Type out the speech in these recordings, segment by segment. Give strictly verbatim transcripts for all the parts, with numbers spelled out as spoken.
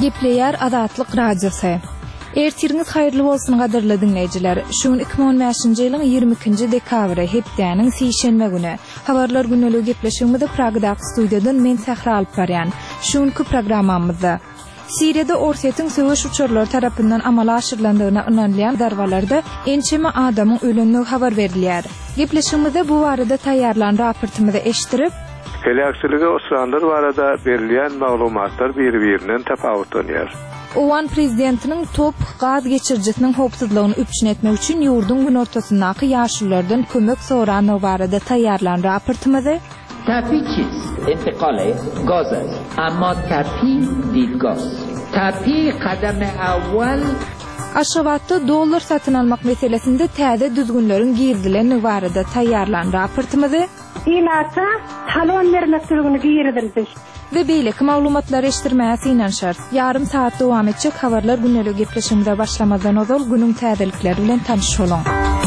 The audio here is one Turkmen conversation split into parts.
Gepleyer Adatlyk Radiosu. Ertiriniz hayırlı bolsun gadyrly dinleýijiler. Şuň iki bin on beşinji ýylyň ýygrimi ikinji dekabry hepdäniň sişenme güni. Habarlar güneligi gepleşigimizde Pragdaky studiýadan men Sahra alyp barýan. Şuňky programmamyzda Siriýede ortaýyň söwüş uçurlary tarapyndan amala aşyrlandygyna ynanýan darwalarda ençeme adamyň ölenligi habar berilýär. Gepleşigimizde bu barada taýýarlan raportymyzda eşdirip, Felakçylyga osranlar barada berilýän maglumatlar bir-birinden tapawut bolýar. Owan prezidentiniň top gaz geçirjisiniň howpsuzlygyny üpçün etmek üçin ýurdun gün ortasyndaky ýaşurlardan kömek soran barada taýýarlan raportymyzda تپی چیست؟ انتقال گاز است اما تپی دیدگاز تپی قدم اول Aşgabatda dollar satın almak meselesinde täze düzgünlörün girdilen barada taýýarlan raportymyzy İlata talon vermekdigini girdirdi. Ve beýleki maglumatlar eşdirmäsi inan şart. Yarım saat dowam etjek habarlar güneligi gepleşigimizde başlamadan ozal günüň täzelikleri bilen tanış bolun.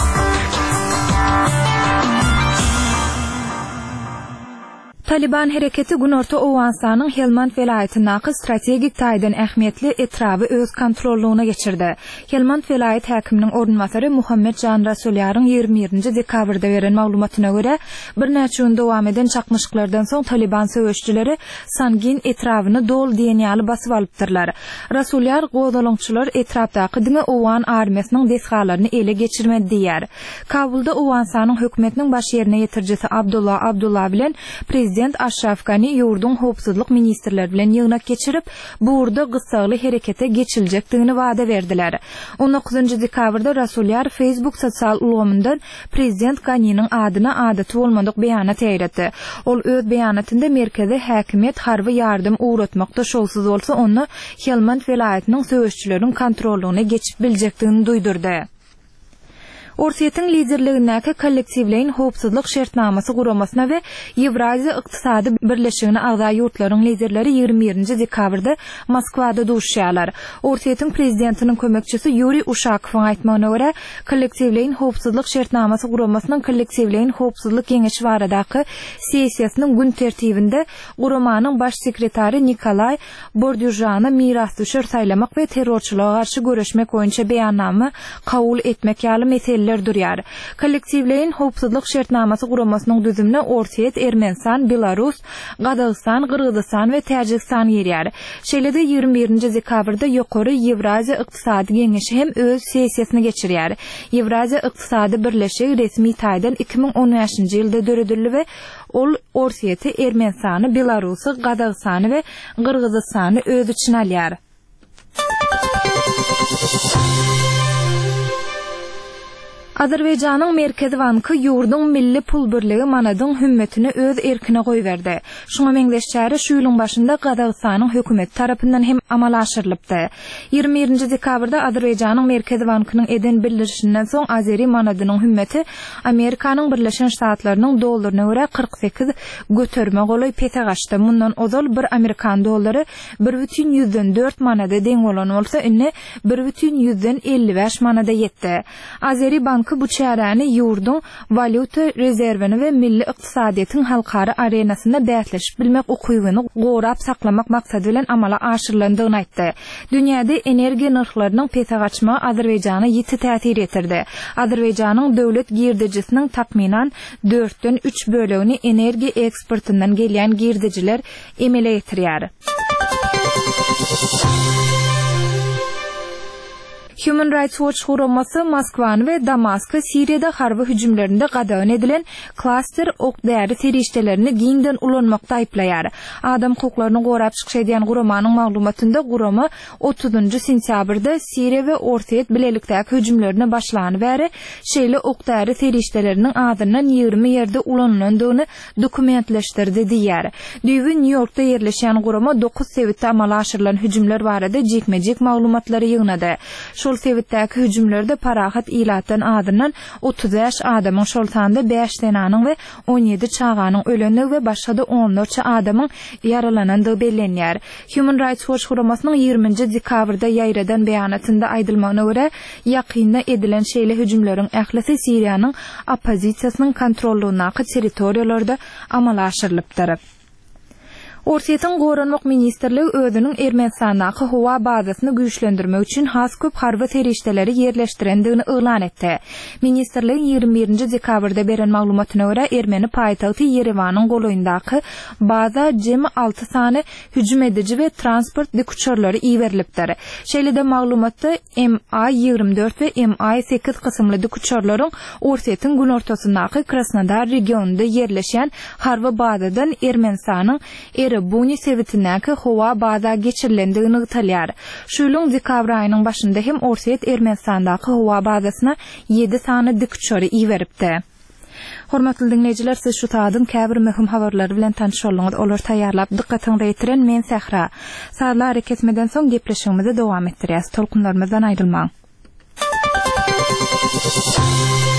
Taliban hereketi Günorta Owansanyň Helmand welaýatynyň strategik taýdan ähmiýetli etraby öz kontrollugyna geçirdi. Helmand welaýat häkiminiň ornmasary Muhammed Can Rasulyar'yň ýygrimi birinji dekabrda beren maglumatyna görä, bir näçe gün dowam eden çakmyşyklardan soň Taliban söwüşçüleri Sangin etrabyny dol diýenýaly basyp alypdyrlar. Rasulyar gozalyňçylar etrapdaky diňe Owan armiýasynyň desgalaryny ele geçirmedi diýär. Kabulda Owansanyň hökümetiniň baş ýerine ýetirjisi Abdullah Abdullah bilen Prezident Ashraf Ghani ýurdun howpsuzlyk ministrleri bilen ýygnak geçirip, burada gysgaly herekete geçiljekdigini wada berdiler. on dokuzunji dekabrda Rasulyar Facebook sosial ulgamyndan Prezident Ghani'niň adyna adaty bolmadyk beýanat ýaýratdy. Ol öz beýanatynda merkezi häkimet harby ýardym uğratmakda şolsuz bolsa onu Helmand welaýatynyň söwüşçüleriň kontrollugyna geçip biljekdigini duýdurdy. Ortaýyň liderligindäki kollektiwlerin howpsuzlyk şertnamasy guramasyna we Ýewraziýa ykdysady birleşigine agza ýurtlaryň liderleri ýygrimi birinji dekabrda Moskwada duşýarlar. Ortaýyň prezidentiniň kömekçisi Yuri Ushakowyň aýtmagyna görä, kollektiwlerin howpsuzlyk şertnamasyny guramasynyň kollektiwlerin howpsuzlyk geňeşi baradaky sessiýasynyň gün tertibinde guramanyň baş sekretary Nikolay Bordyujany miras düşür saýlamak we terrorçylyga garşy göreşmek boýunça beýannama kabul etmek ýaly mesele durýar. Kollektiwlerin howpsuzlyk şertnamasy guramasynyň düzümine Ortaýy, Ermenistan, Belarus, Gazagystan, Kyrgyzstan we Täjikistan girýär. Şeýlede ýygrimi birinji dekabrda ýokary Ýewraziýa ykdysady geňeşi hem öz sessiýasyny geçirýär. Ýewraziýa ykdysady birleşigi resmi taýdan iki bin on beşinji ýylda döredildi we ol Ortaýy, Ermenistany, Belarusy, Gazagystany we Kyrgyzstany öz içine alýar. Azerbaýjanyň Merkezi Banky ýurdun milli pul birligi manadyň hümmetini öz erkine goýberdi. Şoňa meňzeşçäri şu ýylyň başynda Gazagystanyň hökümeti tarapyndan hem amala aşyrylypdy. ýygrimi birinji dekabrda Azerbaýjanyň Merkezi Bankynyň eden bildirişinden soň Azeri manadynyň hümmeti Amerikanyň Birleşen Ştatlarynyň dollaryna görä kırk sekiz göterme goly pete gaçdy. Mundan ozal bir Amerikan dollary bir бүтүн yüzden dört manada deň bolan bolsa, indi bir бүтүn yüzden elli beş manada ýetdi. Azeri Banky bu çäräni ýurdun valyuta rezerwini we milli ykdysadyýetyň halkara arenasynda bätleşip bilmek ukybyny gorap saklamak maksady bilen amala aşyrlandygyny aýtdy. Dünýäde energiýa narhlarynyň pete gaçmagy Azerbaýjana ýiti täsir etirdi. Azerbaýjanyň döwlet girdijisiniň takminan dörtden üç bölegini energiýa eksportyndan gelýän girdijiler emele ýetirýär. Human Rights Watch guramasy Moskwany we Damasky Siriýede harby hüjümlerinde gadagan edilen klaster okdäri serişdelerini giňden ulanmakda aýplaýar. Adam hukuklaryny gorap çykşaýan guramanyň maglumatynda gurama otuzunji sentýabrda Siriýa we Ortaýy bilelikdäki hüjümlerine başlany bäri şeýle okdäri serişdeleriniň adyndan ýygrimi ýerde ulanandygyny dokumentleşdirdi diýär. Düýbi New Yorkda ýerleşen gurama dokuz sebitde amala aşyrylan hüjümler barada jekmejek maglumatlary ýygnady. Şol sebitdäki hüjümlerde parahat ilatdan adyndan otuz beş adamyň şol sanda beş denanyň we on ýedi çaganyň ölenligi we başga da on dört adamyň yaralanandygy bellenýär. Human Rights Watch guramasynyň ýygrimiňji dekabrda ýaýradan beýanatynda aýdylmagyna görä, ýakynda edilen şeýle hüjümleriň ählisi Siriýanyň opozisiýasynyň kontrollugynaky territoriýalarda amala aşyrylypdyr. Orsiýetin Goranmak Ministrligi özüniň Ermenistandagı howa bazasyny güýçlendirmek üçin has köp harby terişdeleri ýerleşdirendigini öýlan etdi. Ministrligiň ýygrimi birinji dekabrda beren maglumatyna görä Ermeni paýtagty Yerewanyň goloýundaky baza jemi alty sany hüjüm edici we transport dikçörleri iýerilipdir. Şeýle-de maglumatda M A ýygrimi dört we M A sekiz kysymly dikçörleriň Orsiýetin gün ortasyndaky Krasnodar regionunda ýerleşýän harby bazadan Ermenistanyň Erebuni sevitindäki howa baza geçirilendigini ýytalýar. Şuýluň dekabr aýynyň başynda hem Orsiýet Ermenistandaky howa bazasyna ýedi sany dikçöri iýeripdi. Hormatly dinleýijiler, siz şu taýdan käbir möhüm habarlary bilen tanışýarlyňyz. Olar taýýarlap dikkatyňy ýetiren men Sähra. Saatlar hareketmeden soň gepleşigimizi dowam etdirýäs. Tolkunlarymyzdan aýrylmaň.